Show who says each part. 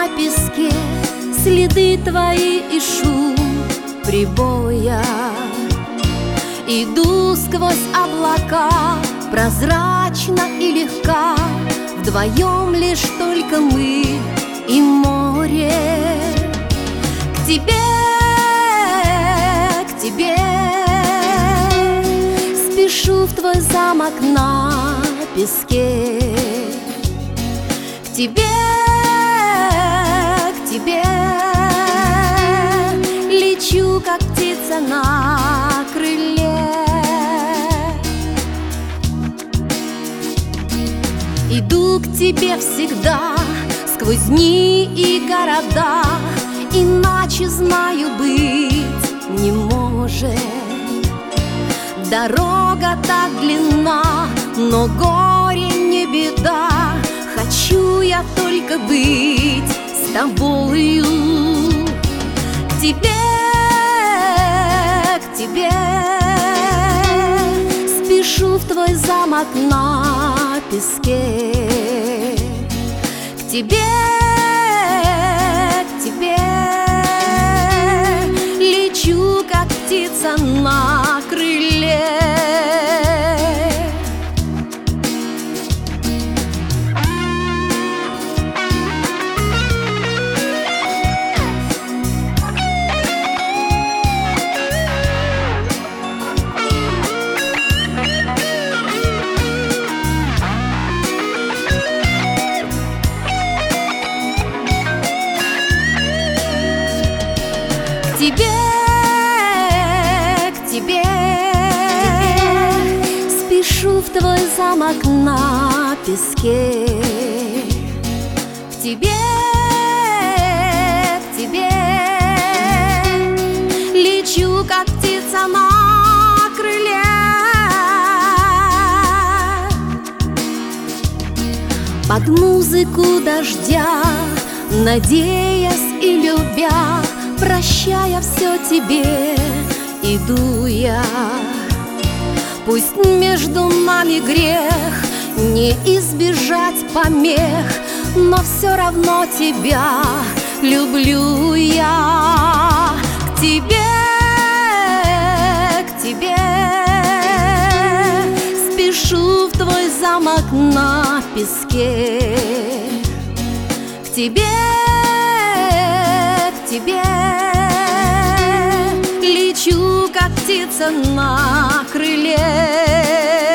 Speaker 1: на песке следы твои и шум прибоя. Иду сквозь облака, прозрачно и легка, вдвоем лишь только мы и море. К тебе, спешу в твой замок на песке. К тебе, лечу, как птица на крыле. Иду к тебе всегда, сквозь дни и города, иначе, знаю, быть не может. Дорога так длинна, но горе не беда. Хочу я только быть с тобою. К тебе, спешу в твой замок на песке. К тебе, лечу, как птица на крыле. К тебе, спешу в твой замок на песке. К тебе, лечу, как птица на крыле. Под музыку дождя, надеясь и любя, прощая все тебе, иду я. Пусть между нами грех, не избежать помех, но все равно тебя люблю я. К тебе, спешу в твой замок на песке. К тебе, лечу, как птица на крыле.